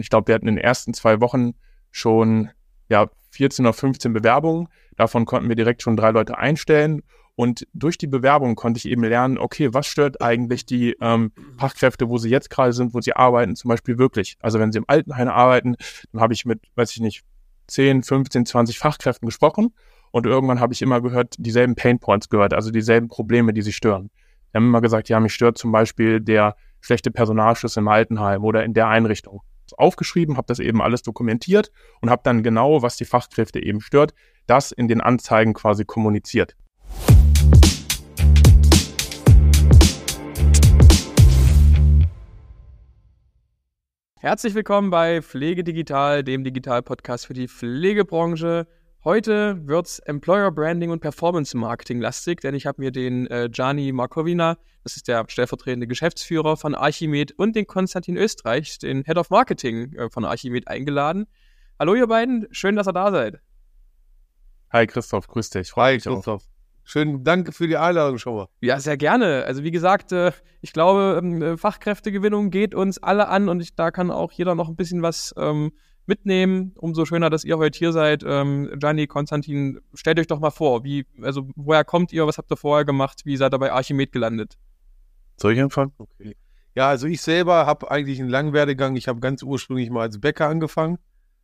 Ich glaube, wir hatten in den ersten 2 Wochen schon 14 oder 15 Bewerbungen. Davon konnten wir direkt schon 3 Leute einstellen. Und durch die Bewerbung konnte ich eben lernen, okay, was stört eigentlich die Fachkräfte, wo sie jetzt gerade sind, wo sie arbeiten, zum Beispiel wirklich. Also wenn sie im Altenheim arbeiten, dann habe ich mit, 10, 15, 20 Fachkräften gesprochen. Und irgendwann habe ich immer gehört, dieselben Painpoints gehört, also dieselben Probleme, die sie stören. Die haben immer gesagt, ja, mich stört zum Beispiel der schlechte Personalschluss im Altenheim oder in der Einrichtung. Aufgeschrieben, habe das eben alles dokumentiert und habe dann genau, was die Fachkräfte eben stört, das in den Anzeigen quasi kommuniziert. Herzlich willkommen bei Pflege Digital, dem Digital-Podcast für die Pflegebranche. Heute wird's Employer Branding und Performance Marketing lastig, denn ich habe mir den Gianni Markovina, das ist der stellvertretende Geschäftsführer von Archimed, und den Konstantin Österreich, den Head of Marketing von Archimed, eingeladen. Hallo ihr beiden, schön, dass ihr da seid. Hi Christoph, grüß dich. Hi Christoph. Schönen Dank für die Einladung schon mal. Ja, sehr gerne. Also wie gesagt, ich glaube, Fachkräftegewinnung geht uns alle an und da kann auch jeder noch ein bisschen was mitnehmen. Umso schöner, dass ihr heute hier seid. Gianni, Konstantin, stellt euch doch mal vor, woher kommt ihr, was habt ihr vorher gemacht, wie seid ihr bei Archimed gelandet? Soll ich anfangen? Okay. Ja, also ich selber habe eigentlich einen langen Werdegang. Ich habe ganz ursprünglich mal als Bäcker angefangen.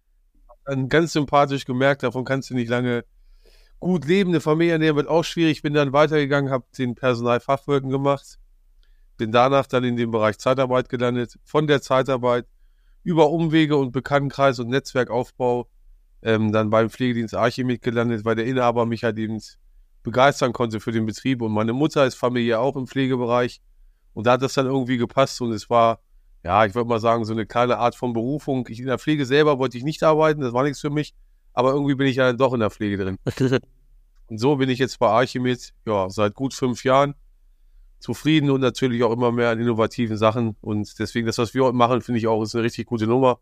Dann ganz sympathisch gemerkt, davon kannst du nicht lange gut leben. Eine Familie ernähren wird auch schwierig. Bin dann weitergegangen, habe den Personalfachwirt gemacht. Bin danach dann in dem Bereich Zeitarbeit gelandet. Von der Zeitarbeit über Umwege und Bekanntenkreis und Netzwerkaufbau dann beim Pflegedienst Archimed gelandet, weil der Inhaber mich halt eben begeistern konnte für den Betrieb. Und meine Mutter ist familiär auch im Pflegebereich. Und da hat das dann irgendwie gepasst. Und es war, ja, ich würde mal sagen, so eine kleine Art von Berufung. In der Pflege selber wollte ich nicht arbeiten, das war nichts für mich. Aber irgendwie bin ich ja dann doch in der Pflege drin. Und so bin ich jetzt bei Archimed, seit gut 5 Jahren. Zufrieden und natürlich auch immer mehr an innovativen Sachen. Und deswegen, das, was wir heute machen, finde ich auch, ist eine richtig gute Nummer.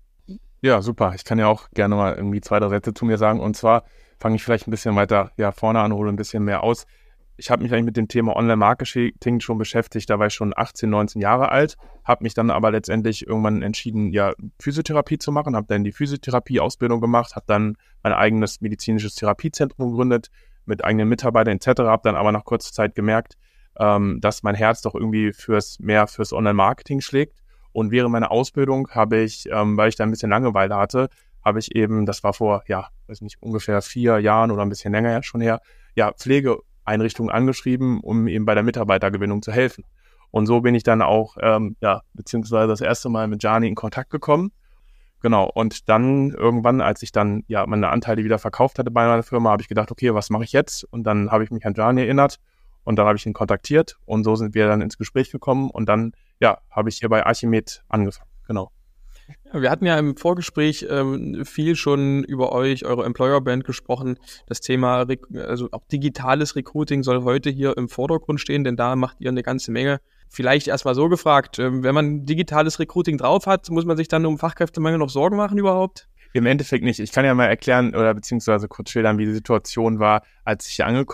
Ja, super. Ich kann ja auch gerne mal irgendwie 2, 3 Sätze zu mir sagen. Und zwar fange ich vielleicht ein bisschen weiter vorne an, hole ein bisschen mehr aus. Ich habe mich eigentlich mit dem Thema Online-Marketing schon beschäftigt. Da war ich schon 18, 19 Jahre alt, habe mich dann aber letztendlich irgendwann entschieden, Physiotherapie zu machen, habe dann die Physiotherapie-Ausbildung gemacht, habe dann mein eigenes medizinisches Therapiezentrum gegründet mit eigenen Mitarbeitern etc., habe dann aber nach kurzer Zeit gemerkt, dass mein Herz doch irgendwie fürs Online-Marketing schlägt. Und während meiner Ausbildung habe ich, weil ich da ein bisschen Langeweile hatte, habe ich eben, das war vor, ungefähr 4 Jahren oder ein bisschen länger schon her, Pflegeeinrichtungen angeschrieben, um eben bei der Mitarbeitergewinnung zu helfen. Und so bin ich dann auch, beziehungsweise das erste Mal mit Gianni in Kontakt gekommen. Genau, und dann irgendwann, als ich dann meine Anteile wieder verkauft hatte bei meiner Firma, habe ich gedacht, okay, was mache ich jetzt? Und dann habe ich mich an Gianni erinnert und dann habe ich ihn kontaktiert und so sind wir dann ins Gespräch gekommen und dann, habe ich hier bei Archimed angefangen, genau. Ja, wir hatten ja im Vorgespräch viel schon über eure Employer Brand gesprochen. Das Thema, also auch digitales Recruiting soll heute hier im Vordergrund stehen, denn da macht ihr eine ganze Menge. Vielleicht erstmal so gefragt, wenn man digitales Recruiting drauf hat, muss man sich dann um Fachkräftemangel noch Sorgen machen überhaupt? Im Endeffekt nicht. Ich kann ja mal erklären oder beziehungsweise kurz schildern, wie die Situation war, als ich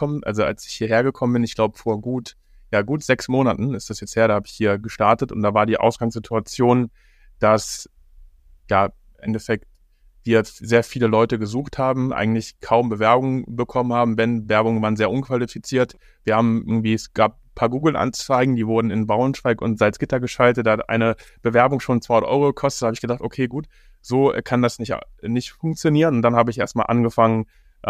hierher gekommen bin. Ich glaube, vor gut 6 Monaten ist das jetzt her, da habe ich hier gestartet und da war die Ausgangssituation, dass im Endeffekt wir sehr viele Leute gesucht haben, eigentlich kaum Bewerbungen bekommen haben, wenn Bewerbungen waren sehr unqualifiziert. Es gab ein paar Google-Anzeigen, die wurden in Braunschweig und Salzgitter geschaltet, da hat eine Bewerbung schon 200 € gekostet, da habe ich gedacht, okay, gut, so kann das nicht funktionieren und dann habe ich erstmal angefangen,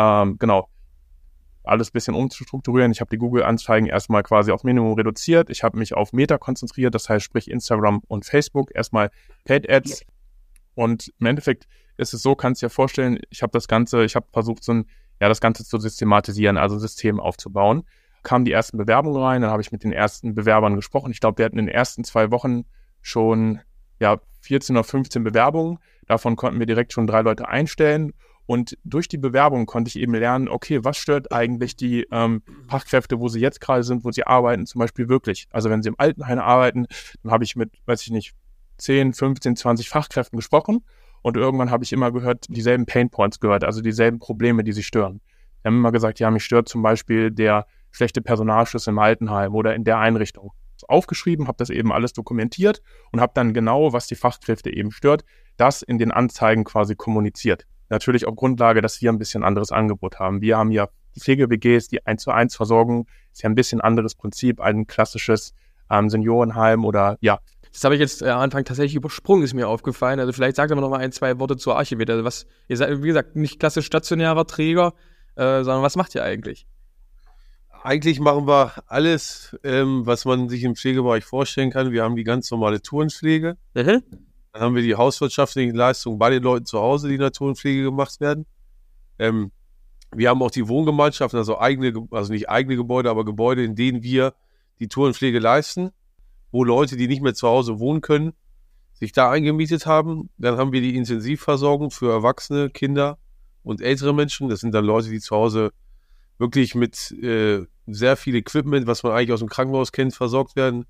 alles ein bisschen umzustrukturieren. Ich habe die Google-Anzeigen erstmal quasi auf Minimum reduziert, ich habe mich auf Meta konzentriert, das heißt sprich Instagram und Facebook, erstmal Paid Ads. Und im Endeffekt ist es so, kannst du dir vorstellen, ich habe versucht, das Ganze zu systematisieren, also ein System aufzubauen. Kamen die ersten Bewerbungen rein, dann habe ich mit den ersten Bewerbern gesprochen. Ich glaube, wir hatten in den ersten 2 Wochen schon 14 oder 15 Bewerbungen. Davon konnten wir direkt schon 3 Leute einstellen. Und durch die Bewerbung konnte ich eben lernen, okay, was stört eigentlich die Fachkräfte, wo sie jetzt gerade sind, wo sie arbeiten, zum Beispiel wirklich. Also wenn sie im Altenheim arbeiten, dann habe ich mit, 10, 15, 20 Fachkräften gesprochen und irgendwann habe ich immer gehört, dieselben Painpoints gehört, also dieselben Probleme, die sie stören. Die haben immer gesagt, mich stört zum Beispiel der schlechte Personalschluss im Altenheim oder in der Einrichtung. Aufgeschrieben, habe das eben alles dokumentiert und habe dann genau, was die Fachkräfte eben stört, das in den Anzeigen quasi kommuniziert. Natürlich auf Grundlage, dass wir ein bisschen anderes Angebot haben. Wir haben ja die Pflege-WGs, die 1:1 Versorgung, ist ja ein bisschen anderes Prinzip, ein klassisches Seniorenheim oder ja. Das habe ich jetzt am Anfang tatsächlich übersprungen, ist mir aufgefallen. Also vielleicht sagt aber noch mal 1-2 Worte zur Archivette. Also was, ihr seid, wie gesagt, nicht klassisch stationärer Träger, sondern was macht ihr eigentlich? Eigentlich machen wir alles, was man sich im Pflegebereich vorstellen kann. Wir haben die ganz normale Tourenpflege. Dann haben wir die hauswirtschaftlichen Leistungen bei den Leuten zu Hause, die in der Tourenpflege gemacht werden. Wir haben auch die Wohngemeinschaften, also nicht eigene Gebäude, aber Gebäude, in denen wir die Tourenpflege leisten, wo Leute, die nicht mehr zu Hause wohnen können, sich da eingemietet haben. Dann haben wir die Intensivversorgung für Erwachsene, Kinder und ältere Menschen. Das sind dann Leute, die zu Hause wirklich mit sehr viel Equipment, was man eigentlich aus dem Krankenhaus kennt, versorgt werden.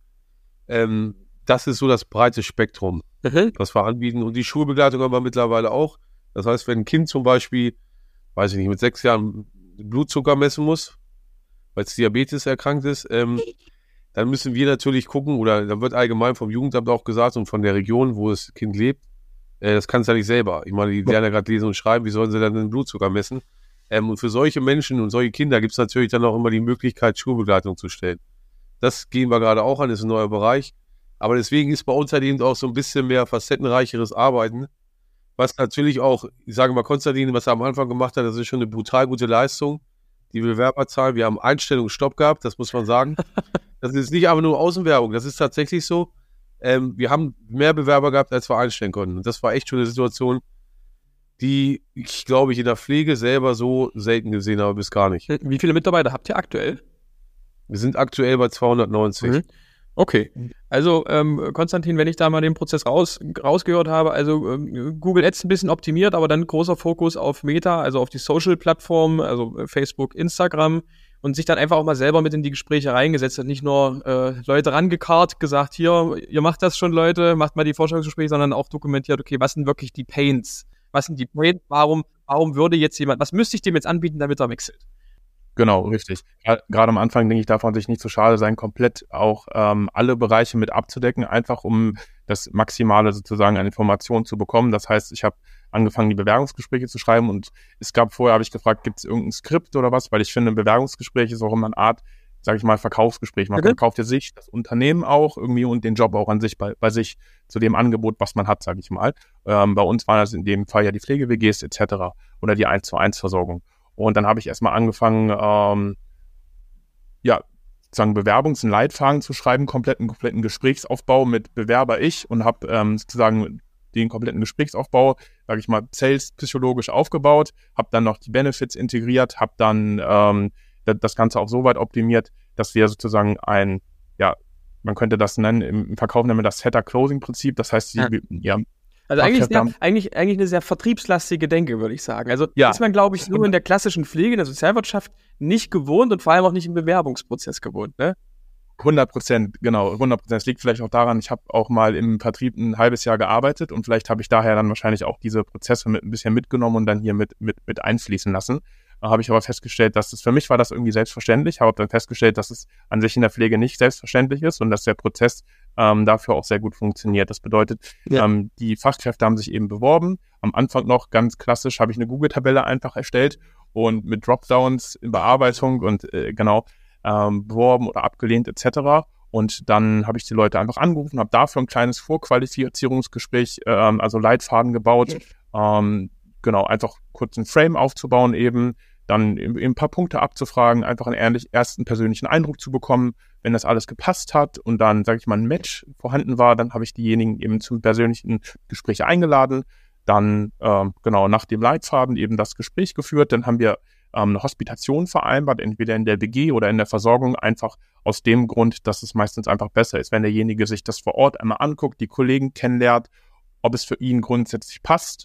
Das ist so das breite Spektrum, was wir anbieten. Und die Schulbegleitung haben wir mittlerweile auch. Das heißt, wenn ein Kind zum Beispiel, weiß ich nicht, mit 6 Jahren Blutzucker messen muss, weil es Diabetes erkrankt ist, dann müssen wir natürlich gucken, oder da wird allgemein vom Jugendamt auch gesagt und von der Region, wo das Kind lebt, das kann es ja nicht selber. Ich meine, die lernen ja gerade lesen und schreiben, wie sollen sie dann den Blutzucker messen? Und für solche Menschen und solche Kinder gibt es natürlich dann auch immer die Möglichkeit, Schulbegleitung zu stellen. Das gehen wir gerade auch an, das ist ein neuer Bereich. Aber deswegen ist bei uns halt eben auch so ein bisschen mehr facettenreicheres Arbeiten, was natürlich auch, ich sage mal, Konstantin, was er am Anfang gemacht hat, das ist schon eine brutal gute Leistung. Die Bewerberzahl, wir haben Einstellungsstopp gehabt, das muss man sagen. Das ist nicht einfach nur Außenwerbung, das ist tatsächlich so. Wir haben mehr Bewerber gehabt, als wir einstellen konnten. Und das war echt schon eine Situation, die ich, glaube ich, in der Pflege selber so selten gesehen habe, bis gar nicht. Wie viele Mitarbeiter habt ihr aktuell? Wir sind aktuell bei 290. Okay, also Konstantin, wenn ich da mal den Prozess rausgehört habe, also Google Ads ein bisschen optimiert, aber dann großer Fokus auf Meta, also auf die Social-Plattformen, also Facebook, Instagram, und sich dann einfach auch mal selber mit in die Gespräche reingesetzt und nicht nur Leute rangekarrt, gesagt, hier, ihr macht das schon, Leute, macht mal die Vorstellungsgespräche, sondern auch dokumentiert, okay, was sind wirklich die Pains? Was sind die Pains? Warum würde jetzt jemand, was müsste ich dem jetzt anbieten, damit er wechselt? Genau, richtig. Gerade am Anfang, denke ich, darf man sich nicht zu schade sein, komplett auch alle Bereiche mit abzudecken, einfach um das Maximale sozusagen an Informationen zu bekommen. Das heißt, ich habe angefangen, die Bewerbungsgespräche zu schreiben und es gab vorher, habe ich gefragt, gibt es irgendein Skript oder was? Weil ich finde, ein Bewerbungsgespräch ist auch immer eine Art, sage ich mal, Verkaufsgespräch. Man verkauft ja sich, das Unternehmen auch irgendwie und den Job auch an sich bei sich zu dem Angebot, was man hat, sage ich mal. Bei uns waren das in dem Fall ja die Pflege-WGs etc. oder die 1:1 Versorgung. Und dann habe ich erstmal angefangen, sozusagen Bewerbungs- und Leitfaden zu schreiben, kompletten Gesprächsaufbau mit Bewerber ich und habe sozusagen den kompletten Gesprächsaufbau, sage ich mal, sales-psychologisch aufgebaut, habe dann noch die Benefits integriert, habe dann das Ganze auch so weit optimiert, dass wir sozusagen man könnte das nennen, im Verkauf nennen wir das Setter-Closing-Prinzip, das heißt, also eigentlich eine sehr vertriebslastige Denke, würde ich sagen. Also ist man, glaube ich, nur in der klassischen Pflege, in der Sozialwirtschaft nicht gewohnt und vor allem auch nicht im Bewerbungsprozess gewohnt, ne? 100%, genau, 100%. Das liegt vielleicht auch daran, ich habe auch mal im Vertrieb ein halbes Jahr gearbeitet und vielleicht habe ich daher dann wahrscheinlich auch diese Prozesse ein bisschen mitgenommen und dann hier mit einfließen lassen. Habe ich aber festgestellt, dass für mich war das irgendwie selbstverständlich, habe dann festgestellt, dass es an sich in der Pflege nicht selbstverständlich ist und dass der Prozess dafür auch sehr gut funktioniert. Das bedeutet, die Fachkräfte haben sich eben beworben. Am Anfang noch ganz klassisch habe ich eine Google-Tabelle einfach erstellt und mit Dropdowns in Bearbeitung und beworben oder abgelehnt etc. Und dann habe ich die Leute einfach angerufen, habe dafür ein kleines Vorqualifizierungsgespräch, also Leitfaden gebaut, einfach kurz einen Frame aufzubauen eben, dann eben ein paar Punkte abzufragen, einfach einen ersten persönlichen Eindruck zu bekommen. Wenn das alles gepasst hat und dann, sage ich mal, ein Match vorhanden war, dann habe ich diejenigen eben zum persönlichen Gespräch eingeladen. Dann, nach dem Leitfaden eben das Gespräch geführt. Dann haben wir eine Hospitation vereinbart, entweder in der WG oder in der Versorgung, einfach aus dem Grund, dass es meistens einfach besser ist, wenn derjenige sich das vor Ort einmal anguckt, die Kollegen kennenlernt, ob es für ihn grundsätzlich passt,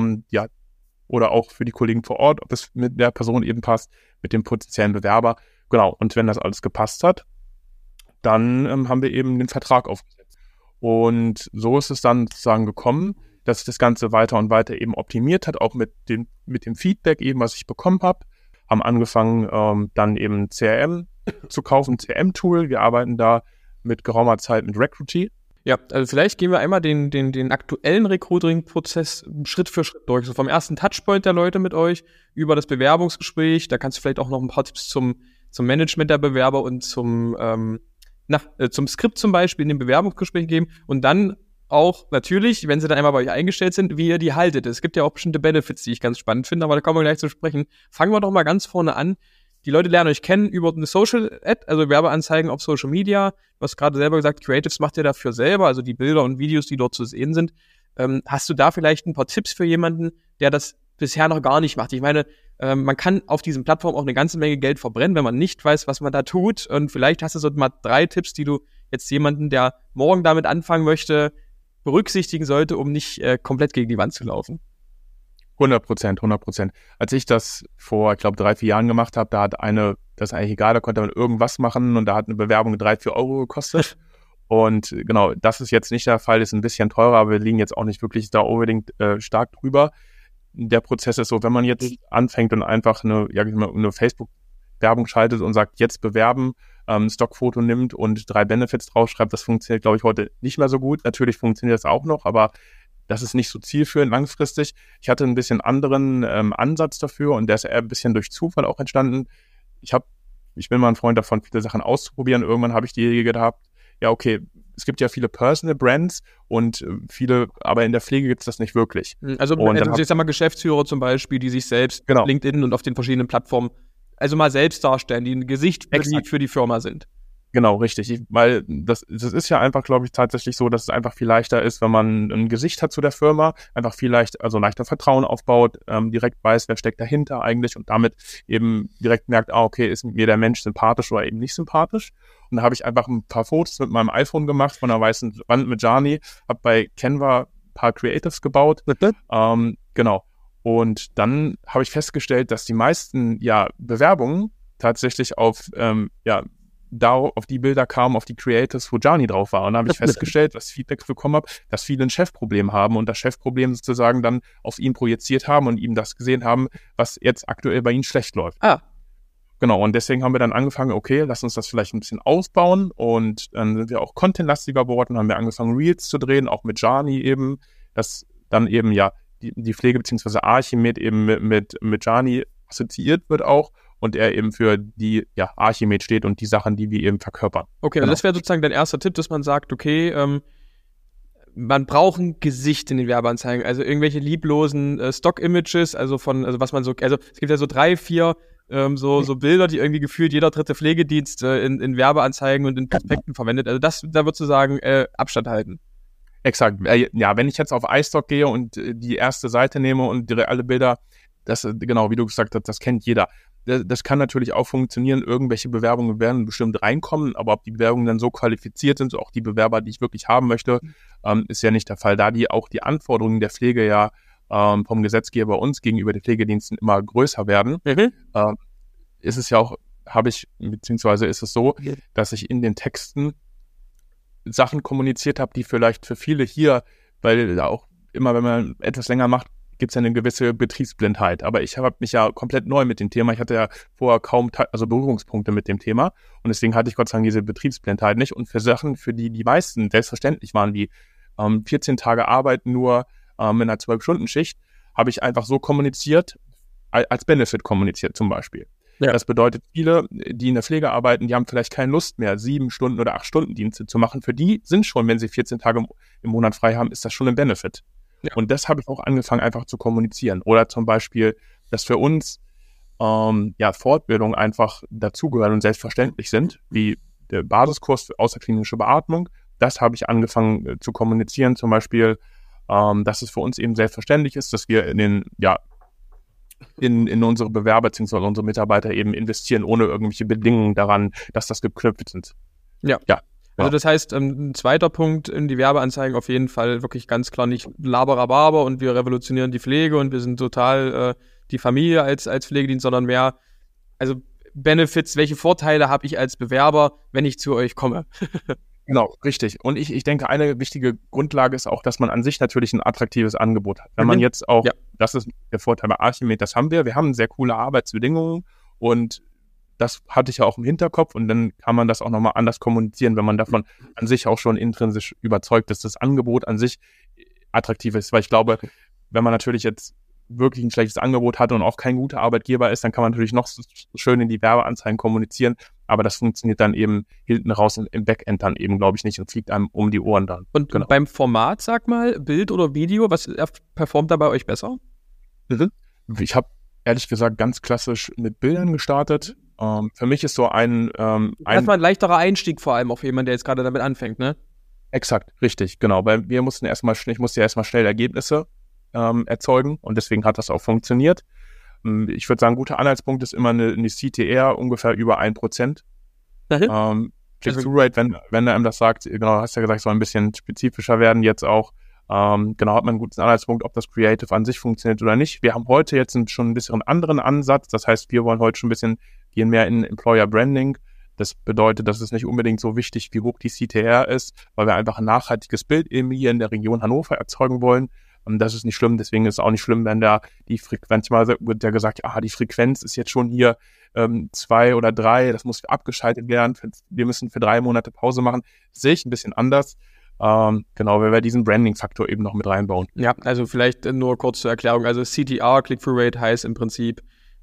oder auch für die Kollegen vor Ort, ob es mit der Person eben passt, mit dem potenziellen Bewerber. Genau, und wenn das alles gepasst hat, dann haben wir eben den Vertrag aufgesetzt. Und so ist es dann sozusagen gekommen, dass sich das Ganze weiter und weiter eben optimiert hat, auch mit dem Feedback eben, was ich bekommen habe. Haben angefangen, dann eben CRM zu kaufen, CRM-Tool. Wir arbeiten da mit geraumer Zeit mit Recruity. Ja, also vielleicht gehen wir einmal den aktuellen Recruiting-Prozess Schritt für Schritt durch. So vom ersten Touchpoint der Leute mit euch über das Bewerbungsgespräch. Da kannst du vielleicht auch noch ein paar Tipps zum Management der Bewerber und zum Skript zum Beispiel in dem Bewerbungsgespräch geben. Und dann auch natürlich, wenn sie dann einmal bei euch eingestellt sind, wie ihr die haltet. Es gibt ja auch bestimmte Benefits, die ich ganz spannend finde, aber da kommen wir gleich zu sprechen. Fangen wir doch mal ganz vorne an. Die Leute lernen euch kennen über eine Social Ad, also Werbeanzeigen auf Social Media. Du hast gerade selber gesagt, Creatives macht ihr dafür selber, also die Bilder und Videos, die dort zu sehen sind. Hast du da vielleicht ein paar Tipps für jemanden, der das bisher noch gar nicht macht? Ich meine, man kann auf diesen Plattformen auch eine ganze Menge Geld verbrennen, wenn man nicht weiß, was man da tut. Und vielleicht hast du so mal 3 Tipps, die du jetzt jemanden, der morgen damit anfangen möchte, berücksichtigen sollte, um nicht komplett gegen die Wand zu laufen. 100%. Als ich das vor, ich glaube, 3-4 Jahren gemacht habe, da hat das ist eigentlich egal, da konnte man irgendwas machen und da hat eine Bewerbung 3-4 Euro gekostet. Und genau, das ist jetzt nicht der Fall, ist ein bisschen teurer, aber wir liegen jetzt auch nicht wirklich da unbedingt stark drüber. Der Prozess ist so, wenn man jetzt anfängt und einfach eine Facebook-Werbung schaltet und sagt, jetzt bewerben, Stockfoto nimmt und 3 Benefits draufschreibt, das funktioniert, glaube ich, heute nicht mehr so gut. Natürlich funktioniert das auch noch, aber das ist nicht so zielführend langfristig. Ich hatte ein bisschen anderen Ansatz dafür und der ist eher ein bisschen durch Zufall auch entstanden. Ich bin mal ein Freund davon, viele Sachen auszuprobieren. Irgendwann habe ich die Idee gehabt, ja okay, es gibt ja viele Personal Brands und viele, aber in der Pflege gibt es das nicht wirklich. Also ich sag mal Geschäftsführer zum Beispiel, die sich selbst genau. LinkedIn und auf den verschiedenen Plattformen also mal selbst darstellen, die ein Gesicht für die Firma sind. Genau, richtig. Weil das ist ja einfach, glaube ich, tatsächlich so, dass es einfach viel leichter ist, wenn man ein Gesicht hat zu der Firma, einfach leichter Vertrauen aufbaut, direkt weiß, wer steckt dahinter eigentlich und damit eben direkt merkt, okay, ist mir der Mensch sympathisch oder eben nicht sympathisch. Und da habe ich einfach ein paar Fotos mit meinem iPhone gemacht von einer weißen Wand mit Gianni, habe bei Canva ein paar Creatives gebaut. Genau. Und dann habe ich festgestellt, dass die meisten Bewerbungen tatsächlich auf die Bilder kamen, auf die Creatives, wo Gianni drauf war. Und dann habe ich festgestellt, dass Feedback bekommen habe, dass viele ein Chefproblem haben und das Chefproblem sozusagen dann auf ihn projiziert haben und ihm das gesehen haben, was jetzt aktuell bei ihnen schlecht läuft. Genau, und deswegen haben wir dann angefangen, okay, lass uns das vielleicht ein bisschen ausbauen und dann sind wir auch contentlastiger geworden, haben wir angefangen, Reels zu drehen, auch mit Gianni eben, dass dann eben die Pflege bzw. Archimed eben mit Gianni assoziiert wird auch. Und er eben für die Archimed steht und die Sachen, die wir eben verkörpern. Okay, genau. Also das wäre sozusagen dein erster Tipp, dass man sagt, okay, man braucht ein Gesicht in den Werbeanzeigen, also irgendwelche lieblosen Stock-Images, also was man so, also es gibt ja so 3, 4 so Bilder, die irgendwie gefühlt jeder dritte Pflegedienst in Werbeanzeigen und in Prospekten verwendet. Also da würdest du sagen, Abstand halten. Exakt. Wenn ich jetzt auf iStock gehe und die erste Seite nehme und alle Bilder, das, genau, wie du gesagt hast, das kennt jeder. Das kann natürlich auch funktionieren. Irgendwelche Bewerbungen werden bestimmt reinkommen, aber ob die Bewerbungen dann so qualifiziert sind, so auch die Bewerber, die ich wirklich haben möchte, ist ja nicht der Fall. Da die Anforderungen der Pflege vom Gesetzgeber uns gegenüber den Pflegediensten immer größer werden, ist es ja auch, ist es so, dass ich in den Texten Sachen kommuniziert habe, die vielleicht für viele hier, weil auch immer, wenn man etwas länger macht, gibt es ja eine gewisse Betriebsblindheit. Aber ich habe mich ja komplett neu mit dem Thema. Ich hatte ja vorher kaum Berührungspunkte mit dem Thema. Und deswegen hatte ich Gott sei Dank diese Betriebsblindheit nicht. Und für Sachen, für die meisten selbstverständlich waren, wie 14 Tage arbeiten nur in einer 12-Stunden-Schicht, habe ich einfach so kommuniziert, als Benefit kommuniziert zum Beispiel. Ja. Das bedeutet, viele, die in der Pflege arbeiten, die haben vielleicht keine Lust mehr, 7 Stunden oder 8 Stunden Dienste zu machen. Für die sind schon, wenn sie 14 Tage im Monat frei haben, ist das schon ein Benefit. Ja. Und das habe ich auch angefangen, einfach zu kommunizieren. Oder zum Beispiel, dass für uns Fortbildungen einfach dazugehören und selbstverständlich sind, wie der Basiskurs für außerklinische Beatmung. Das habe ich angefangen zu kommunizieren. Zum Beispiel, dass es für uns eben selbstverständlich ist, dass wir in unsere Bewerber bzw. unsere Mitarbeiter eben investieren, ohne irgendwelche Bedingungen daran, dass das geknüpft sind. Ja. Also das heißt, ein zweiter Punkt in die Werbeanzeigen auf jeden Fall wirklich ganz klar nicht Laberababer und wir revolutionieren die Pflege und wir sind total die Familie als Pflegedienst, sondern mehr, also Benefits, welche Vorteile habe ich als Bewerber, wenn ich zu euch komme? Genau, richtig. Und ich denke, eine wichtige Grundlage ist auch, dass man an sich natürlich ein attraktives Angebot hat. Wenn man jetzt auch, das ist der Vorteil bei Archimed, das haben wir haben sehr coole Arbeitsbedingungen und das hatte ich ja auch im Hinterkopf und dann kann man das auch nochmal anders kommunizieren, wenn man davon an sich auch schon intrinsisch überzeugt ist, dass das Angebot an sich attraktiv ist. Weil ich glaube, wenn man natürlich jetzt wirklich ein schlechtes Angebot hat und auch kein guter Arbeitgeber ist, dann kann man natürlich noch so schön in die Werbeanzeigen kommunizieren, aber das funktioniert dann eben hinten raus im Backend dann eben, glaube ich, nicht und fliegt einem um die Ohren dann. Und beim Format, sag mal, Bild oder Video, was performt da bei euch besser? Ich habe ehrlich gesagt ganz klassisch mit Bildern gestartet. Für mich ist so erstmal ein leichterer Einstieg vor allem auch für jemanden, der jetzt gerade damit anfängt, ne? Exakt, richtig, genau. Weil ich musste erstmal schnell Ergebnisse erzeugen und deswegen hat das auch funktioniert. Ich würde sagen, guter Anhaltspunkt ist immer eine CTR ungefähr über 1%. Click-Through-Rate, wenn er einem das sagt, genau, hast ja gesagt, soll ein bisschen spezifischer werden jetzt auch. Genau, hat man einen guten Anhaltspunkt, ob das Creative an sich funktioniert oder nicht. Wir haben heute jetzt schon ein bisschen anderen Ansatz. Das heißt, wir wollen heute schon gehen mehr in Employer Branding. Das bedeutet, dass es nicht unbedingt so wichtig, wie hoch die CTR ist, weil wir einfach ein nachhaltiges Bild eben hier in der Region Hannover erzeugen wollen. Und das ist nicht schlimm, deswegen ist es auch nicht schlimm, wenn da die Frequenz, mal wird ja gesagt, die Frequenz ist jetzt schon hier 2 oder 3, das muss abgeschaltet werden, wir müssen für 3 Monate Pause machen. Das sehe ich ein bisschen anders. Genau, weil wir diesen Branding-Faktor eben noch mit reinbauen. Ja, also vielleicht nur kurz zur Erklärung, also CTR, Click-Through-Rate, heißt im Prinzip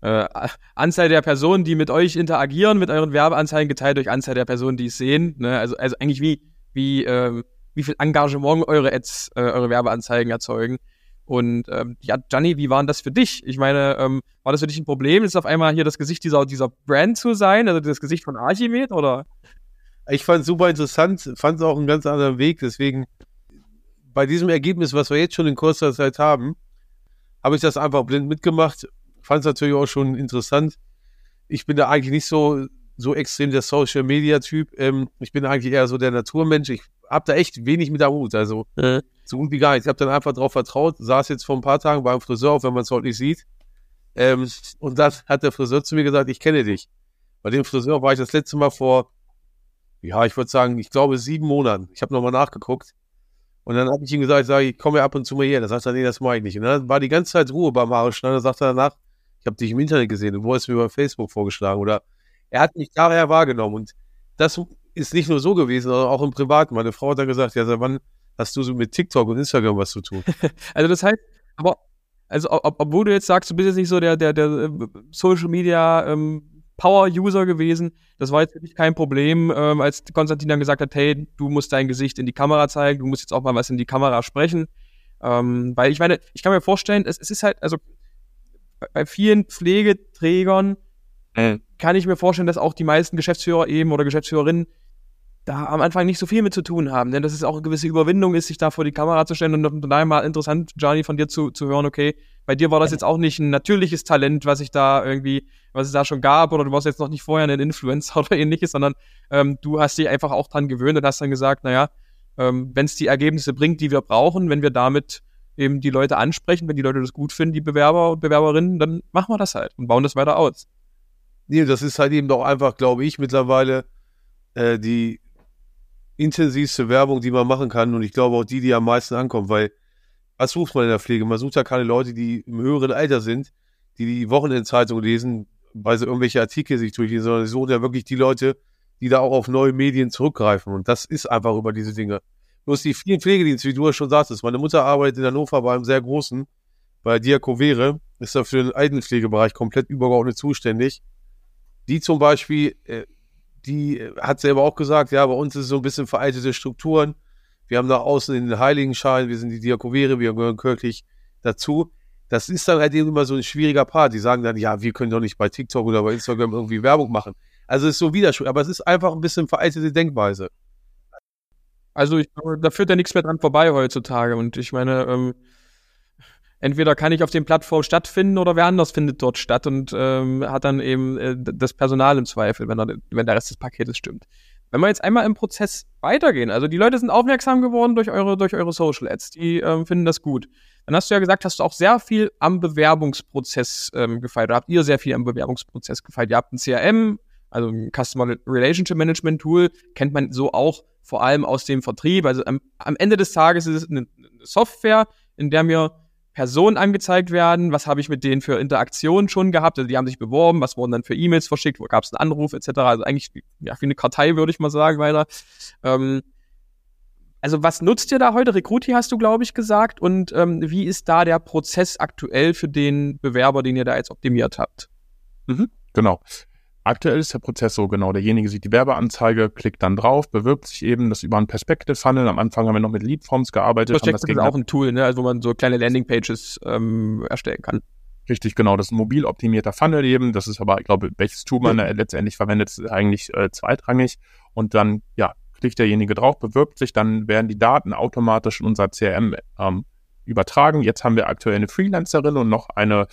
Anzahl der Personen, die mit euch interagieren, mit euren Werbeanzeigen geteilt durch Anzahl der Personen, die es sehen, ne? Also eigentlich wie viel Engagement eure Ads, eure Werbeanzeigen erzeugen. Und Gianni, wie war denn das für dich? Ich meine, war das für dich ein Problem, ist auf einmal hier das Gesicht dieser Brand zu sein, also das Gesicht von Archimед, oder? Ich fand es super interessant, fand es auch einen ganz anderen Weg, deswegen bei diesem Ergebnis, was wir jetzt schon in kurzer Zeit haben, habe ich das einfach blind mitgemacht, fand es natürlich auch schon interessant. Ich bin da eigentlich nicht so extrem der Social-Media-Typ, ich bin eigentlich eher so der Naturmensch, ich habe da echt wenig mit am Hut, also so gut wie gar nicht. Ich habe dann einfach drauf vertraut, saß jetzt vor ein paar Tagen beim Friseur, auch wenn man es heute nicht sieht, und dann hat der Friseur zu mir gesagt, ich kenne dich. Bei dem Friseur war ich das letzte Mal vor, ja, ich würde sagen, ich glaube 7 Monaten. Ich habe nochmal nachgeguckt. Und dann habe ich ihm gesagt, ich komme ja ab und zu mal her. Da sagt er, nee, das mache ich nicht. Und dann war die ganze Zeit Ruhe beim Haare schneiden. Dann sagt er danach, ich habe dich im Internet gesehen. Du wurdest mir über Facebook vorgeschlagen. Oder er hat mich daher wahrgenommen. Und das ist nicht nur so gewesen, sondern auch im Privaten. Meine Frau hat dann gesagt, ja, seit wann hast du so mit TikTok und Instagram was zu tun? Also das heißt, aber obwohl du jetzt sagst, du bist jetzt nicht so der Social Media Power-User gewesen, das war jetzt wirklich kein Problem, als Konstantin dann gesagt hat, hey, du musst dein Gesicht in die Kamera zeigen, du musst jetzt auch mal was in die Kamera sprechen, weil ich meine, ich kann mir vorstellen, es ist halt, also bei vielen Pflegeträgern kann ich mir vorstellen, dass auch die meisten Geschäftsführer eben oder Geschäftsführerinnen da am Anfang nicht so viel mit zu tun haben, denn dass es auch eine gewisse Überwindung ist, sich da vor die Kamera zu stellen und von daher mal interessant, Gianni, von dir zu hören, okay, bei dir war das jetzt auch nicht ein natürliches Talent, was es da schon gab, oder du warst jetzt noch nicht vorher ein Influencer oder ähnliches, sondern du hast dich einfach auch dran gewöhnt und hast dann gesagt, naja, wenn es die Ergebnisse bringt, die wir brauchen, wenn wir damit eben die Leute ansprechen, wenn die Leute das gut finden, die Bewerber und Bewerberinnen, dann machen wir das halt und bauen das weiter aus. Nee, das ist halt eben doch einfach, glaube ich, mittlerweile die intensivste Werbung, die man machen kann, und ich glaube auch die am meisten ankommt, weil was sucht man in der Pflege? Man sucht ja keine Leute, die im höheren Alter sind, die Wochenendzeitung lesen, weil sie irgendwelche Artikel sich durchlesen, sondern sie suchen ja wirklich die Leute, die da auch auf neue Medien zurückgreifen, und das ist einfach über diese Dinge. Bloß die vielen Pflegedienste, wie du ja schon sagtest, meine Mutter arbeitet in Hannover bei einem sehr großen, bei Diakovere, ist da für den Altenpflegebereich komplett übergeordnet zuständig. Die zum Beispiel, die hat selber auch gesagt, ja, bei uns ist es so ein bisschen veraltete Strukturen. Wir haben da außen in den Heiligenschein, wir sind die Diakovere, wir gehören kirchlich dazu. Das ist dann halt eben immer so ein schwieriger Part. Die sagen dann, ja, wir können doch nicht bei TikTok oder bei Instagram irgendwie Werbung machen. Also es ist so widersprüchlich, aber es ist einfach ein bisschen veraltete Denkweise. Also ich glaube, da führt ja nichts mehr dran vorbei heutzutage, und ich meine, entweder kann ich auf den Plattformen stattfinden oder wer anders findet dort statt und hat dann eben das Personal im Zweifel, wenn der Rest des Paketes stimmt. Wenn wir jetzt einmal im Prozess weitergehen, also die Leute sind aufmerksam geworden durch eure Social Ads, die finden das gut. Dann hast du ja gesagt, hast du auch sehr viel am Bewerbungsprozess gefeilt, oder habt ihr sehr viel am Bewerbungsprozess gefeilt. Ihr habt ein CRM, also ein Customer Relationship Management Tool, kennt man so auch vor allem aus dem Vertrieb. Also am Ende des Tages ist es eine Software, in der mir Personen angezeigt werden, was habe ich mit denen für Interaktionen schon gehabt, also die haben sich beworben, was wurden dann für E-Mails verschickt, wo gab es einen Anruf etc., also eigentlich ja, wie eine Kartei, würde ich mal sagen, weiter. Also was nutzt ihr da heute? Recruity hast du, glaube ich, gesagt, und wie ist da der Prozess aktuell für den Bewerber, den ihr da jetzt optimiert habt? Genau. Aktuell ist der Prozess so, genau, derjenige sieht die Werbeanzeige, klickt dann drauf, bewirbt sich eben, das über einen Perspective-Funnel. Am Anfang haben wir noch mit Lead-Forms gearbeitet. Perspective ist auch ein Tool, ne? Also wo man so kleine Landingpages erstellen kann. Richtig, genau, das ist ein mobil optimierter Funnel eben. Das ist aber, ich glaube, welches Tool man letztendlich verwendet, ist eigentlich zweitrangig. Und dann, ja, klickt derjenige drauf, bewirbt sich, dann werden die Daten automatisch in unser CRM übertragen. Jetzt haben wir aktuell eine Freelancerin und noch eine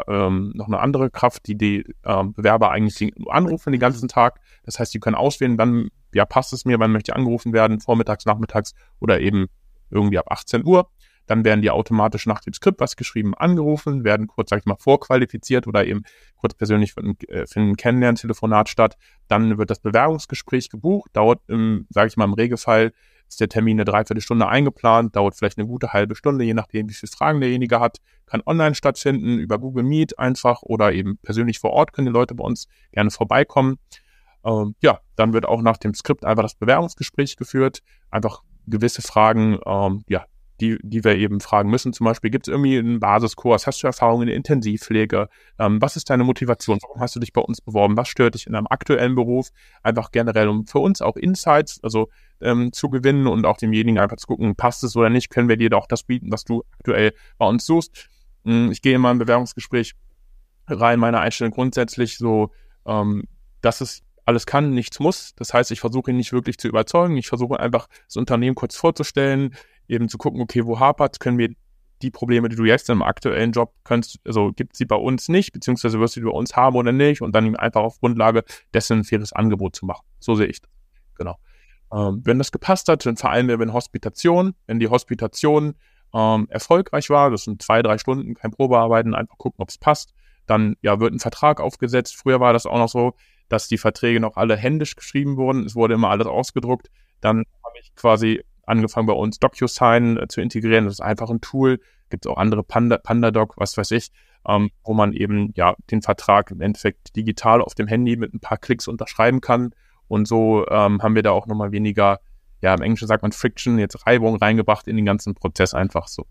andere Kraft, die Bewerber eigentlich anrufen den ganzen Tag. Das heißt, die können auswählen, wann passt es mir, wann möchte ich angerufen werden, vormittags, nachmittags oder eben irgendwie ab 18 Uhr. Dann werden die automatisch nach dem Skript, was geschrieben, angerufen, werden kurz, sag ich mal, vorqualifiziert oder eben kurz persönlich für ein Kennenlerntelefonat statt. Dann wird das Bewerbungsgespräch gebucht, dauert im Regelfall ist der Termin eine Dreiviertelstunde eingeplant, dauert vielleicht eine gute halbe Stunde, je nachdem, wie viele Fragen derjenige hat. Kann online stattfinden, über Google Meet einfach oder eben persönlich vor Ort können die Leute bei uns gerne vorbeikommen. Dann wird auch nach dem Skript einfach das Bewerbungsgespräch geführt. Einfach gewisse Fragen, die wir eben fragen müssen. Zum Beispiel, gibt es irgendwie einen Basiskurs? Hast du Erfahrung in der Intensivpflege? Was ist deine Motivation? Warum hast du dich bei uns beworben? Was stört dich in deinem aktuellen Beruf? Einfach generell, um für uns auch Insights zu gewinnen und auch demjenigen einfach zu gucken, passt es oder nicht? Können wir dir doch das bieten, was du aktuell bei uns suchst? Ich gehe in mein Bewerbungsgespräch rein, meine Einstellung grundsätzlich so, dass es alles kann, nichts muss. Das heißt, ich versuche ihn nicht wirklich zu überzeugen. Ich versuche einfach, das Unternehmen kurz vorzustellen, eben zu gucken, okay, wo hapert, können wir die Probleme, die du jetzt im aktuellen Job gibt sie bei uns nicht, beziehungsweise wirst du die bei uns haben oder nicht, und dann ihm einfach auf Grundlage dessen ein faires Angebot zu machen. So sehe ich das. Genau. Wenn das gepasst hat, dann vereinbaren wir eine Hospitation. Wenn die Hospitation erfolgreich war, das sind 2-3 Stunden, kein Probearbeiten, einfach gucken, ob es passt, dann wird ein Vertrag aufgesetzt. Früher war das auch noch so, dass die Verträge noch alle händisch geschrieben wurden. Es wurde immer alles ausgedruckt. Dann habe ich quasi angefangen, bei uns DocuSign zu integrieren. Das ist einfach ein Tool. Gibt es auch andere PandaDoc, was weiß ich, wo man eben den Vertrag im Endeffekt digital auf dem Handy mit ein paar Klicks unterschreiben kann. Und so haben wir da auch nochmal weniger, im Englischen sagt man Friction, jetzt Reibung reingebracht in den ganzen Prozess einfach so,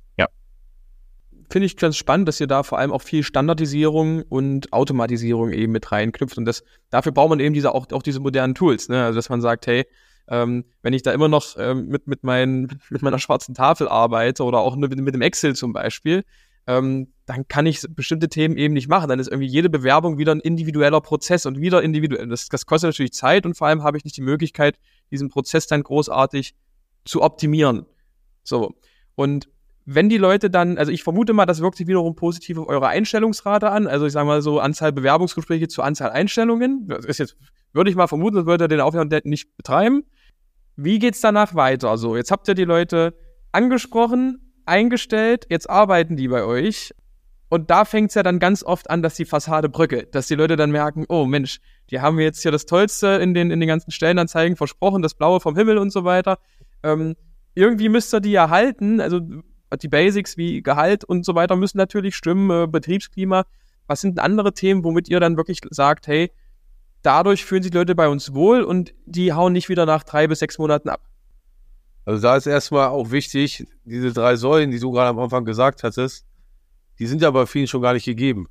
Finde ich ganz spannend, dass ihr da vor allem auch viel Standardisierung und Automatisierung eben mit reinknüpft. Und dafür braucht man eben auch diese modernen Tools, ne? Also dass man sagt, hey, wenn ich da immer noch mit meiner schwarzen Tafel arbeite oder auch mit dem Excel zum Beispiel, dann kann ich bestimmte Themen eben nicht machen. Dann ist irgendwie jede Bewerbung wieder ein individueller Prozess und wieder individuell. Das kostet natürlich Zeit und vor allem habe ich nicht die Möglichkeit, diesen Prozess dann großartig zu optimieren. So. Und wenn die Leute dann, also ich vermute mal, das wirkt sich wiederum positiv auf eure Einstellungsrate an. Also ich sage mal so, Anzahl Bewerbungsgespräche zu Anzahl Einstellungen. Das ist jetzt, würde ich mal vermuten, das würde den Aufwand nicht betreiben. Wie geht's danach weiter? Also jetzt habt ihr die Leute angesprochen, eingestellt, jetzt arbeiten die bei euch. Und da fängt's ja dann ganz oft an, dass die Fassade bröckelt. Dass die Leute dann merken, oh Mensch, die haben mir jetzt hier das Tollste in den ganzen Stellenanzeigen versprochen, das Blaue vom Himmel und so weiter. Irgendwie müsst ihr die ja halten, also die Basics wie Gehalt und so weiter müssen natürlich stimmen, Betriebsklima. Was sind denn andere Themen, womit ihr dann wirklich sagt, hey, dadurch fühlen sich die Leute bei uns wohl und die hauen nicht wieder nach 3 bis 6 Monaten ab? Also da ist erstmal auch wichtig, diese 3 Säulen, die du gerade am Anfang gesagt hattest, die sind ja bei vielen schon gar nicht gegeben.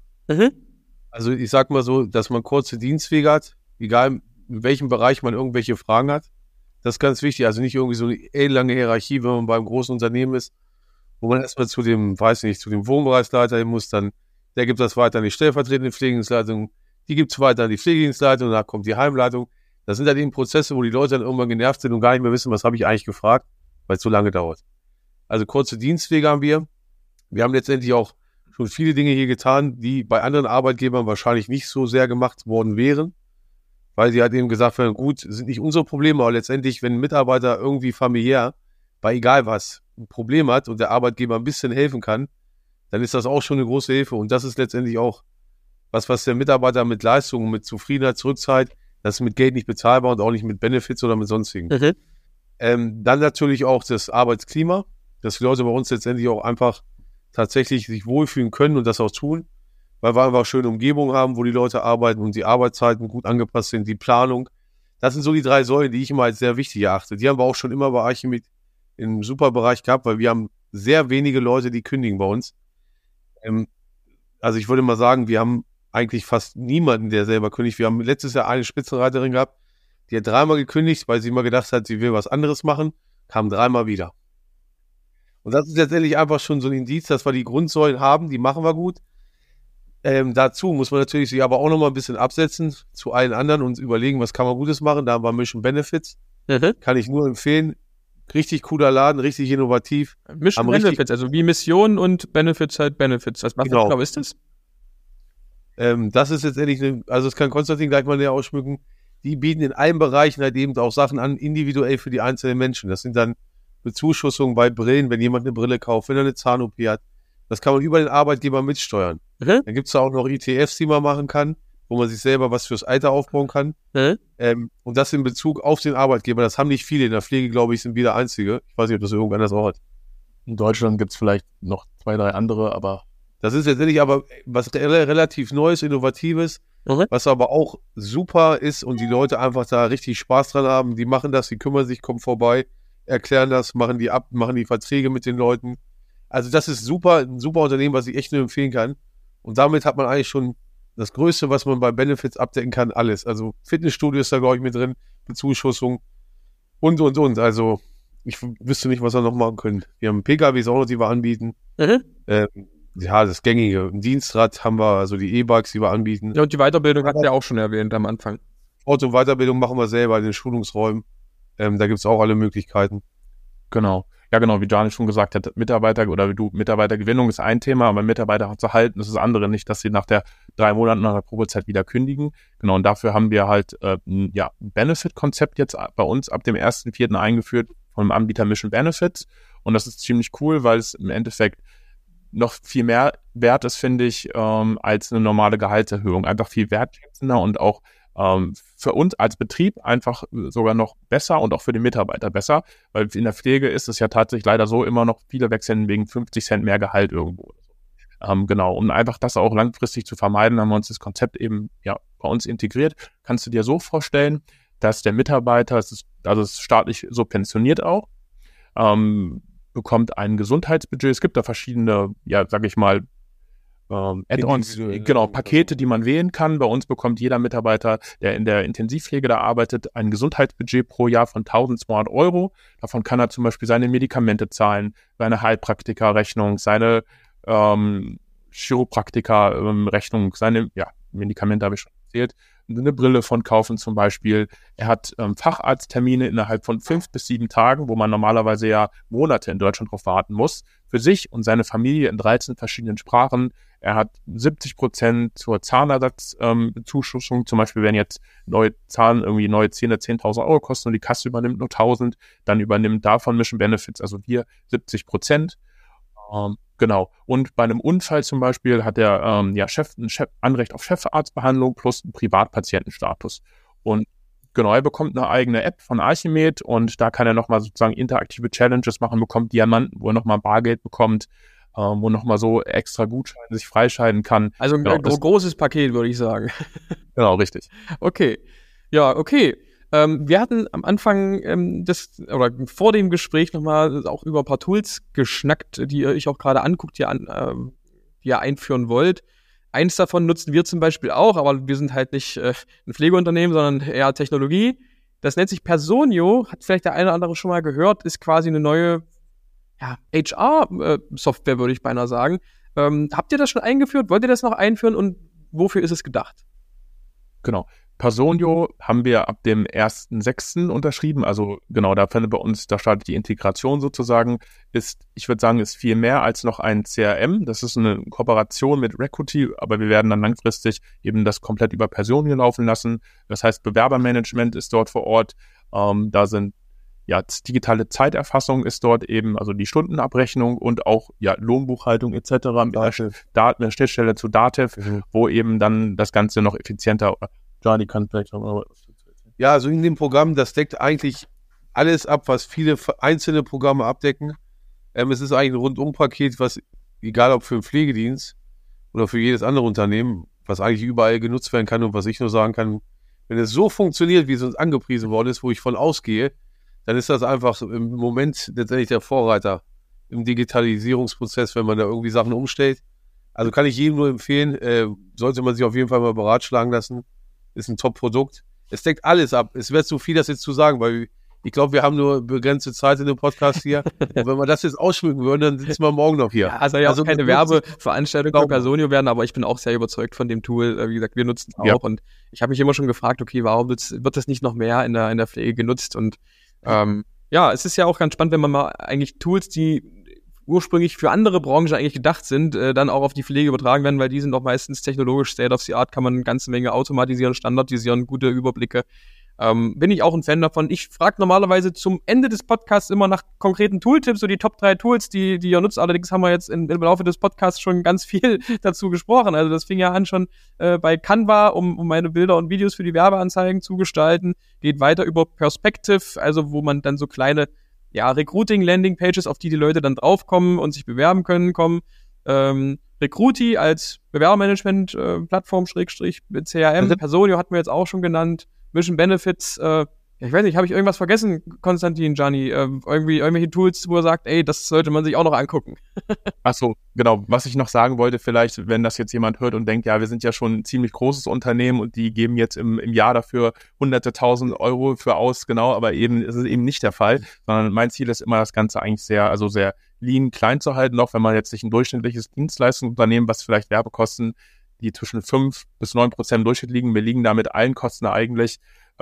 Also ich sag mal so, dass man kurze Dienstwege hat, egal in welchem Bereich man irgendwelche Fragen hat. Das ist ganz wichtig. Also nicht irgendwie so eine lange Hierarchie, wenn man beim großen Unternehmen ist, wo man erstmal zu dem Wohnbereichsleiter hin muss, dann der gibt das weiter an die stellvertretende Pflegedienstleitung, die gibt es weiter an die Pflegedienstleitung, danach kommt die Heimleitung. Das sind dann eben Prozesse, wo die Leute dann irgendwann genervt sind und gar nicht mehr wissen, was habe ich eigentlich gefragt, weil es so lange dauert. Also kurze Dienstwege haben wir. Wir haben letztendlich auch schon viele Dinge hier getan, die bei anderen Arbeitgebern wahrscheinlich nicht so sehr gemacht worden wären, weil sie halt eben gesagt haben, gut, sind nicht unsere Probleme, aber letztendlich, wenn ein Mitarbeiter irgendwie familiär, bei egal was, ein Problem hat und der Arbeitgeber ein bisschen helfen kann, dann ist das auch schon eine große Hilfe. Und das ist letztendlich auch was der Mitarbeiter mit Leistung, mit Zufriedenheit zurückzahlt. Das ist mit Geld nicht bezahlbar und auch nicht mit Benefits oder mit sonstigen. Dann natürlich auch das Arbeitsklima, dass die Leute bei uns letztendlich auch einfach tatsächlich sich wohlfühlen können und das auch tun, weil wir einfach schöne Umgebung haben, wo die Leute arbeiten und die Arbeitszeiten gut angepasst sind, die Planung. Das sind so die 3 Säulen, die ich immer als sehr wichtig erachte. Die haben wir auch schon immer bei Archimед im Superbereich gehabt, weil wir haben sehr wenige Leute, die kündigen bei uns. Also ich würde mal sagen, wir haben eigentlich fast niemanden, der selber kündigt. Wir haben letztes Jahr eine Spitzenreiterin gehabt, die hat 3-mal gekündigt, weil sie immer gedacht hat, sie will was anderes machen, kam 3-mal wieder. Und das ist letztendlich einfach schon so ein Indiz, dass wir die Grundsäulen haben, die machen wir gut. Dazu muss man natürlich sich aber auch nochmal ein bisschen absetzen zu allen anderen und überlegen, was kann man Gutes machen. Da haben wir Mission Benefits. Kann ich nur empfehlen. Richtig cooler Laden, richtig innovativ. Mission Benefits, also wie Mission und Benefits halt Benefits. Was genau ist das? Das ist letztendlich, also das kann Konstantin gleich mal näher ausschmücken. Die bieten in allen Bereichen halt eben auch Sachen an, individuell für die einzelnen Menschen. Das sind dann Bezuschussungen bei Brillen, wenn jemand eine Brille kauft, wenn er eine Zahn-OP hat. Das kann man über den Arbeitgeber mitsteuern. Dann gibt es da auch noch ETFs, die man machen kann, wo man sich selber was fürs Alter aufbauen kann. Und das in Bezug auf den Arbeitgeber. Das haben nicht viele. In der Pflege, glaube ich, sind wir der Einzige. Ich weiß nicht, ob das irgendwo anders auch hat. In Deutschland gibt es vielleicht noch 2, 3 andere, aber das ist letztendlich aber was relativ Neues, Innovatives, was aber auch super ist und die Leute einfach da richtig Spaß dran haben. Die machen das, die kümmern sich, kommen vorbei, erklären das, machen die Verträge mit den Leuten. Also das ist super, ein super Unternehmen, was ich echt nur empfehlen kann. Und damit hat man eigentlich schon das Größte, was man bei Benefits abdecken kann, alles. Also Fitnessstudio ist da, glaube ich, mit drin, Bezuschussung und. Also ich wüsste nicht, was wir noch machen können. Wir haben PKWs auch noch, die wir anbieten. Ja, das gängige. Ein Dienstrad haben wir, also die E-Bikes, die wir anbieten. Ja, und die Weiterbildung hat ja auch schon erwähnt am Anfang. Auto- und Weiterbildung machen wir selber in den Schulungsräumen. Da gibt es auch alle Möglichkeiten. Genau. Ja, genau, wie Gianni schon gesagt hat, Mitarbeitergewinnung ist ein Thema, aber Mitarbeiter zu halten, das ist das andere. Nicht, dass sie nach der 3 Monaten nach der Probezeit wieder kündigen. Genau, und dafür haben wir halt ein Benefit-Konzept jetzt bei uns ab dem 1.4. eingeführt vom Anbieter Mission Benefits. Und das ist ziemlich cool, weil es im Endeffekt noch viel mehr wert ist, finde ich, als eine normale Gehaltserhöhung. Einfach viel wertschätzender und auch für uns als Betrieb einfach sogar noch besser und auch für den Mitarbeiter besser, weil in der Pflege ist es ja tatsächlich leider so immer noch, viele wechseln wegen 50 Cent mehr Gehalt irgendwo. Genau, um einfach das auch langfristig zu vermeiden, haben wir uns das Konzept eben bei uns integriert. Kannst du dir so vorstellen, dass der Mitarbeiter, es ist staatlich subventioniert auch, bekommt ein Gesundheitsbudget. Es gibt da verschiedene, sage ich mal, Add-ons, genau, Pakete, die man wählen kann. Bei uns bekommt jeder Mitarbeiter, der in der Intensivpflege da arbeitet, ein Gesundheitsbudget pro Jahr von 1.200 €. Davon kann er zum Beispiel seine Medikamente zahlen, seine Heilpraktikerrechnung, seine Chiropraktiker-Rechnung, seine Medikamente habe ich schon erzählt, eine Brille von kaufen zum Beispiel. Er hat Facharzttermine innerhalb von 5 bis 7 Tagen, wo man normalerweise ja Monate in Deutschland drauf warten muss, für sich und seine Familie in 13 verschiedenen Sprachen. Er hat 70% zur Zahnersatzbezuschussung. Zum Beispiel, wenn jetzt neue Zähne 10.000 € kosten und die Kasse übernimmt nur 1.000, dann übernimmt davon Mission Benefits, also wir 70%. Genau. Und bei einem Unfall zum Beispiel hat er Anrecht auf Chefarztbehandlung plus einen Privatpatientenstatus. Und genau, er bekommt eine eigene App von Archimед und da kann er nochmal sozusagen interaktive Challenges machen, bekommt Diamanten, wo er nochmal Bargeld bekommt, wo nochmal so extra Gutscheine sich freischalten kann. Also ein großes Paket, würde ich sagen. Genau, richtig. Okay. Ja, okay. Wir hatten am Anfang vor dem Gespräch nochmal auch über ein paar Tools geschnackt, die ihr euch auch gerade anguckt, die ihr einführen wollt. Eins davon nutzen wir zum Beispiel auch, aber wir sind halt nicht ein Pflegeunternehmen, sondern eher Technologie. Das nennt sich Personio, hat vielleicht der eine oder andere schon mal gehört, ist quasi eine neue HR-Software, würde ich beinahe sagen. Habt ihr das schon eingeführt? Wollt ihr das noch einführen und wofür ist es gedacht? Genau. Personio haben wir ab dem 1.6. unterschrieben, also genau, da startet die Integration sozusagen, ich würde sagen, ist viel mehr als noch ein CRM, das ist eine Kooperation mit Recruity, aber wir werden dann langfristig eben das komplett über Personio laufen lassen, das heißt Bewerbermanagement ist dort vor Ort, da sind digitale Zeiterfassung ist dort eben, also die Stundenabrechnung und auch Lohnbuchhaltung etc. Mit der Schnittstelle zu Datev, wo eben dann das Ganze noch effizienter. Johnny kann vielleicht noch mal was dazu erzählen. Ja, also in dem Programm, das deckt eigentlich alles ab, was viele einzelne Programme abdecken. Es ist eigentlich ein Rundum-Paket, was egal ob für einen Pflegedienst oder für jedes andere Unternehmen, was eigentlich überall genutzt werden kann und was ich nur sagen kann, wenn es so funktioniert, wie es uns angepriesen worden ist, wo ich von ausgehe, dann ist das einfach im Moment letztendlich der Vorreiter im Digitalisierungsprozess, wenn man da irgendwie Sachen umstellt. Also kann ich jedem nur empfehlen, sollte man sich auf jeden Fall mal beratschlagen lassen. Ist ein Top-Produkt. Es deckt alles ab. Es wäre zu viel, das jetzt zu sagen, weil ich glaube, wir haben nur begrenzte Zeit in dem Podcast hier. Und wenn wir das jetzt ausschmücken würden, dann sitzen wir morgen noch hier. Ja, also ja auch keine Werbeveranstaltung für Personio werden, aber ich bin auch sehr überzeugt von dem Tool. Wie gesagt, wir nutzen es auch und ich habe mich immer schon gefragt, okay, warum wird das nicht noch mehr in der Pflege genutzt? Und es ist ja auch ganz spannend, wenn man mal eigentlich Tools, die ursprünglich für andere Branchen eigentlich gedacht sind, dann auch auf die Pflege übertragen werden, weil die sind doch meistens technologisch State of the Art, kann man eine ganze Menge automatisieren, standardisieren, gute Überblicke. Bin ich auch ein Fan davon. Ich frage normalerweise zum Ende des Podcasts immer nach konkreten Tooltips, so die Top 3 Tools, die ihr nutzt. Allerdings haben wir jetzt im Laufe des Podcasts schon ganz viel dazu gesprochen. Also das fing ja an schon bei Canva, um meine Bilder und Videos für die Werbeanzeigen zu gestalten. Geht weiter über Perspective, also wo man dann so kleine Recruiting-Landing-Pages, auf die Leute dann draufkommen und sich bewerben können, kommen. Recruity als Bewerbermanagement-Plattform, CRM. Personio hatten wir jetzt auch schon genannt. Mission Benefits, ich weiß nicht, habe ich irgendwas vergessen, Konstantin, Gianni? Irgendwelche Tools, wo er sagt, ey, das sollte man sich auch noch angucken. Ach so, genau. Was ich noch sagen wollte, vielleicht, wenn das jetzt jemand hört und denkt, ja, wir sind ja schon ein ziemlich großes Unternehmen und die geben jetzt im Jahr dafür hunderte tausend Euro für aus, genau, aber eben ist es eben nicht der Fall, sondern mein Ziel ist immer, das Ganze eigentlich sehr lean, klein zu halten, auch wenn man jetzt sich ein durchschnittliches Dienstleistungsunternehmen, was vielleicht Werbekosten, die zwischen 5-9% im Durchschnitt liegen. Wir liegen da mit allen Kosten eigentlich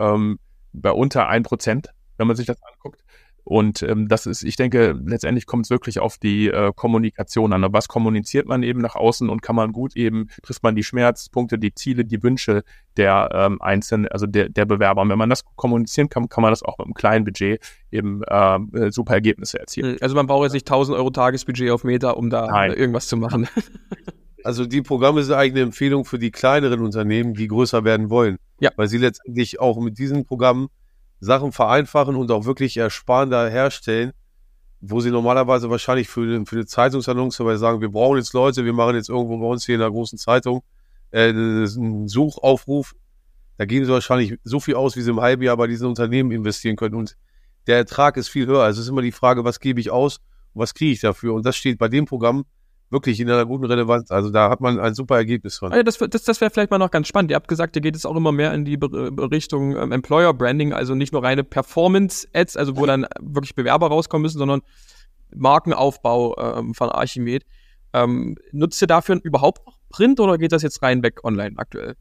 bei unter 1%, wenn man sich das anguckt. Und das ist, ich denke, letztendlich kommt es wirklich auf die Kommunikation an. Was kommuniziert man eben nach außen und kann man gut eben, trifft man die Schmerzpunkte, die Ziele, die Wünsche der Einzelnen, also der Bewerber. Und wenn man das kommunizieren kann, kann man das auch mit einem kleinen Budget eben super Ergebnisse erzielen. Also man braucht jetzt nicht 1.000 Euro Tagesbudget auf Meta, um da irgendwas zu machen. Also die Programme sind eigentlich eine Empfehlung für die kleineren Unternehmen, die größer werden wollen. Ja. Weil sie letztendlich auch mit diesen Programmen Sachen vereinfachen und auch wirklich ersparender herstellen, wo sie normalerweise wahrscheinlich für eine Zeitungsannonce, weil sie sagen, wir brauchen jetzt Leute, wir machen jetzt irgendwo bei uns hier in der großen Zeitung einen Suchaufruf. Da geben sie wahrscheinlich so viel aus, wie sie im halben Jahr bei diesen Unternehmen investieren können. Und der Ertrag ist viel höher. Also es ist immer die Frage, was gebe ich aus und was kriege ich dafür? Und das steht bei dem Programm wirklich in einer guten Relevanz. Also da hat man ein super Ergebnis von. Ja, das wäre vielleicht mal noch ganz spannend. Ihr habt gesagt, ihr geht es auch immer mehr in die Richtung Employer Branding, also nicht nur reine Performance-Ads, also wo dann wirklich Bewerber rauskommen müssen, sondern Markenaufbau von Archimed. Nutzt ihr dafür überhaupt noch Print oder geht das jetzt rein weg online aktuell?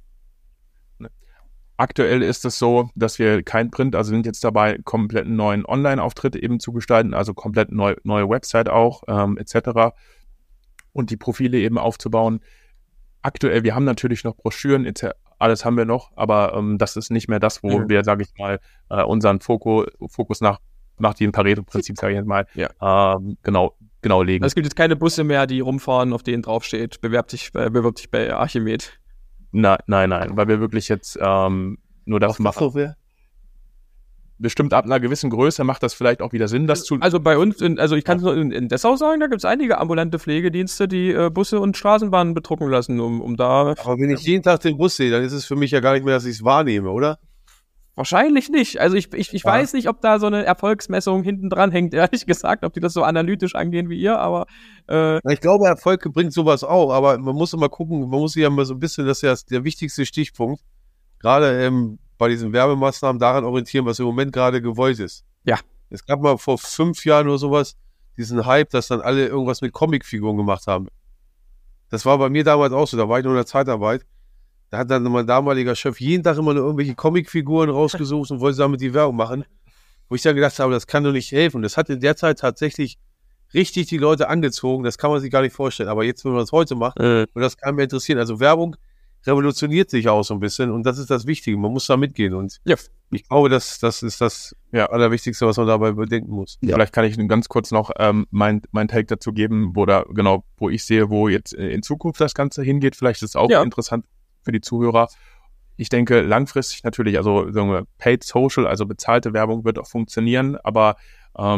Aktuell ist es so, dass wir kein Print, also sind jetzt dabei, komplett einen neuen Online-Auftritt eben zu gestalten, also komplett neue Website auch, etc., und die Profile eben aufzubauen. Aktuell, wir haben natürlich noch Broschüren, alles haben wir noch, aber das ist nicht mehr das, wo wir, sage ich mal, unseren Fokus nach dem Pareto-Prinzip, sage ich jetzt mal, genau legen. Also es gibt jetzt keine Busse mehr, die rumfahren, auf denen draufsteht, bewirb dich bei Archimed. Nein, weil wir wirklich jetzt nur das machen. Bestimmt ab einer gewissen Größe macht das vielleicht auch wieder Sinn, das zu... Also bei uns, ich kann es nur in Dessau sagen, da gibt es einige ambulante Pflegedienste, die Busse und Straßenbahnen bedrucken lassen, um da... Aber wenn ich jeden Tag den Bus sehe, dann ist es für mich ja gar nicht mehr, dass ich es wahrnehme, oder? Wahrscheinlich nicht. Also ich weiß nicht, ob da so eine Erfolgsmessung hinten dran hängt, ehrlich gesagt, ob die das so analytisch angehen wie ihr, aber... Ich glaube, Erfolg bringt sowas auch, aber man muss immer gucken, man muss sich ja mal so ein bisschen, das ist ja der wichtigste Stichpunkt, gerade bei diesen Werbemaßnahmen daran orientieren, was im Moment gerade gewollt ist. Ja. Es gab mal vor 5 Jahren oder sowas diesen Hype, dass dann alle irgendwas mit Comicfiguren gemacht haben. Das war bei mir damals auch so, da war ich noch in der Zeitarbeit. Da hat dann mein damaliger Chef jeden Tag immer nur irgendwelche Comicfiguren rausgesucht und wollte damit die Werbung machen. Wo ich dann gedacht habe, das kann doch nicht helfen. Das hat in der Zeit tatsächlich richtig die Leute angezogen, das kann man sich gar nicht vorstellen. Aber jetzt, wenn man das heute macht, und das kann mich interessieren. Also Werbung revolutioniert sich auch so ein bisschen und das ist das Wichtige. Man muss da mitgehen und ich glaube, das ist das Allerwichtigste, was man dabei bedenken muss. Ja. Vielleicht kann ich ganz kurz noch mein Take dazu geben, wo ich sehe, wo jetzt in Zukunft das Ganze hingeht. Vielleicht ist es auch interessant für die Zuhörer. Ich denke, langfristig natürlich, also Paid Social, also bezahlte Werbung wird auch funktionieren, aber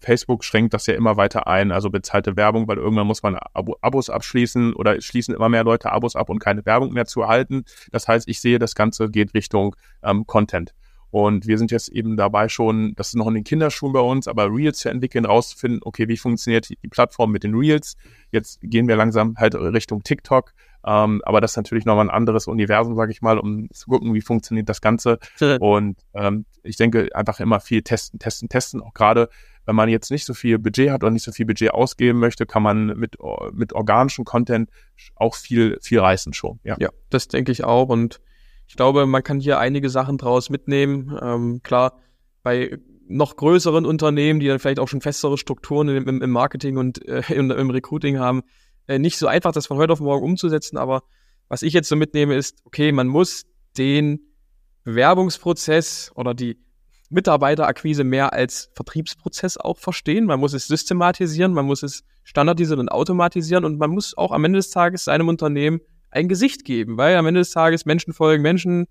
Facebook schränkt das ja immer weiter ein, also bezahlte Werbung, weil irgendwann muss man Abos abschließen oder schließen immer mehr Leute Abos ab und keine Werbung mehr zu erhalten. Das heißt, ich sehe, das Ganze geht Richtung Content. Und wir sind jetzt eben dabei schon, das ist noch in den Kinderschuhen bei uns, aber Reels zu entwickeln, rauszufinden, okay, wie funktioniert die Plattform mit den Reels? Jetzt gehen wir langsam halt Richtung TikTok. Aber das ist natürlich nochmal ein anderes Universum, sage ich mal, um zu gucken, wie funktioniert das Ganze. Und ich denke, einfach immer viel testen. Auch gerade, wenn man jetzt nicht so viel Budget hat oder nicht so viel Budget ausgeben möchte, kann man mit organischem Content auch viel reißen schon. Ja, das denke ich auch. Und ich glaube, man kann hier einige Sachen draus mitnehmen. Klar, bei noch größeren Unternehmen, die dann vielleicht auch schon festere Strukturen im Marketing und im Recruiting haben, nicht so einfach, das von heute auf morgen umzusetzen. Aber was ich jetzt so mitnehme, ist, okay, man muss den Bewerbungsprozess oder die Mitarbeiterakquise mehr als Vertriebsprozess auch verstehen. Man muss es systematisieren, man muss es standardisieren und automatisieren und man muss auch am Ende des Tages seinem Unternehmen ein Gesicht geben, weil am Ende des Tages Menschen folgen Menschen.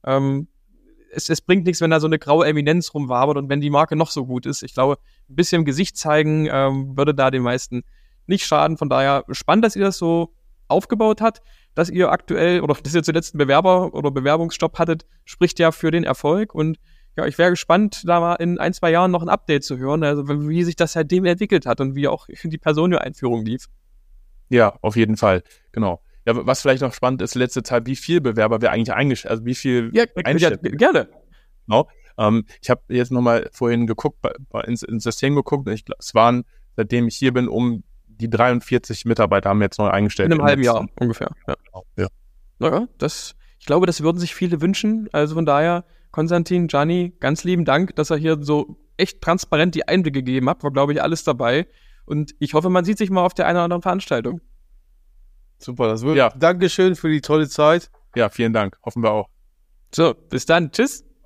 Es bringt nichts, wenn da so eine graue Eminenz rumwabert und wenn die Marke noch so gut ist. Ich glaube, ein bisschen Gesicht zeigen würde da den meisten nicht schaden. Von daher spannend, dass ihr das so aufgebaut habt, dass ihr aktuell oder dass ihr zuletzt einen Bewerber- oder Bewerbungsstopp hattet, spricht ja für den Erfolg. Und ja, ich wäre gespannt, da mal in 1-2 Jahren noch ein Update zu hören, also wie sich das seitdem entwickelt hat und wie auch die Personio-Einführung lief. Ja, auf jeden Fall, genau. Ja, was vielleicht noch spannend ist, letzte Zeit, wie viel Bewerber wir eigentlich also wie viel einstellen. Ja, gerne. Genau. Ich habe jetzt nochmal vorhin geguckt, ins System geguckt, und es waren, seitdem ich hier bin, die 43 Mitarbeiter haben jetzt neu eingestellt. In einem halben Jahr ungefähr. Ja. Ja. Naja, ich glaube, das würden sich viele wünschen. Also von daher, Konstantin, Gianni, ganz lieben Dank, dass ihr hier so echt transparent die Einblicke gegeben habt. War, glaube ich, alles dabei. Und ich hoffe, man sieht sich mal auf der einen oder anderen Veranstaltung. Super, das wird. Ja. Dankeschön für die tolle Zeit. Ja, vielen Dank. Hoffen wir auch. So, bis dann. Tschüss.